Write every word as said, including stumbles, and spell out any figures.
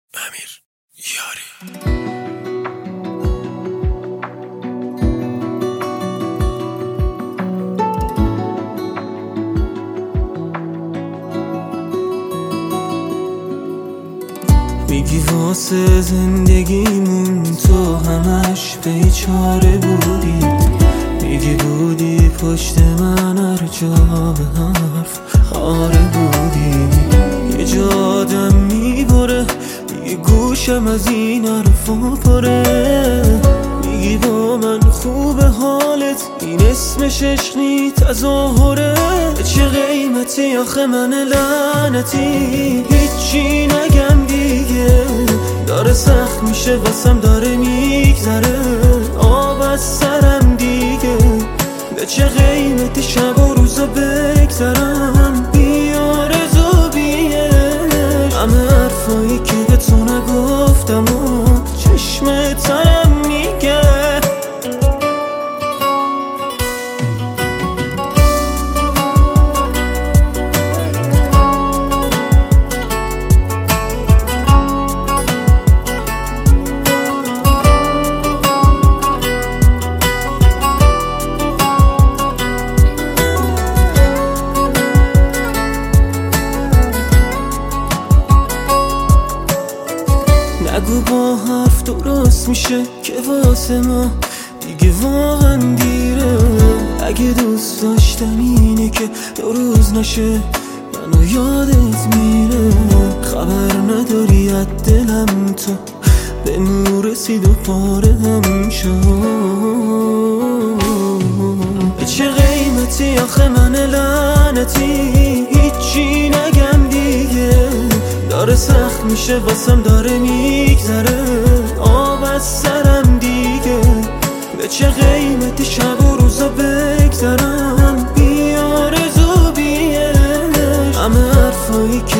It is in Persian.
امیر یاری. میگی واسه زندگیمون تو همش بیچاره بودی، میگی بودی پشت من هر جا به حرف خاره بودی. یه جا آدم میبره میگی گوشم از این حرفا پره، میگی با من خوب حالت این اسمش عشق نی تظاهره. چه قیمتی آخه من لعنتی هیچی نگم دیگه، داره سخت میشه واسم داره میگذره آب از سرم دیگه. به چه قیمتی شب و روزا بگذرم بی آرزو بی عشق، همه حرفایی که به تو نگفتم و چشم ترم میگه. نگو با حرف درست میشه که واسه ما دیگه واقعا دیره. اگه دوست داشتن اینه که دو روز نشه منو یادت میره، خبر نداری از دلم تو به مو رسید و پاره هم شد. به چه قیمتی آخه من لعنتی هیچی نگم دیگه، داره سخت میشه واسم داره میگذره آب از سرم دیگه. به چه قیمتی شب و روزا بگذرم بی آرزو بی عشق، همه حرفایی که